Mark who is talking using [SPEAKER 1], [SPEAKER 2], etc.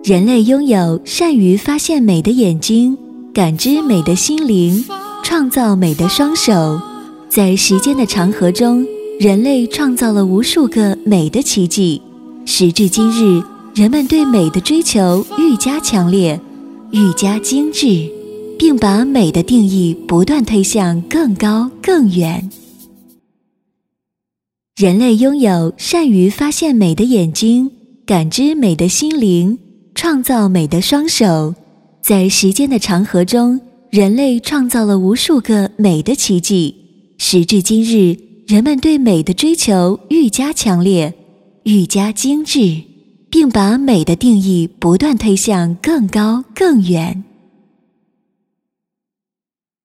[SPEAKER 1] 人类拥有善于发现美的眼睛，感知美的心灵，创造美的双手。在时间的长河中，人类创造了无数个美的奇迹。时至今日，人们对美的追求愈加强烈，愈加精致，并把美的定义不断推向更高更远。人类拥有善于发现美的眼睛，感知美的心灵，创造美的双手。在时间的长河中，人类创造了无数个美的奇迹。时至今日，人们对美的追求愈加强烈，愈加精致，并把美的定义不断推向更高更远。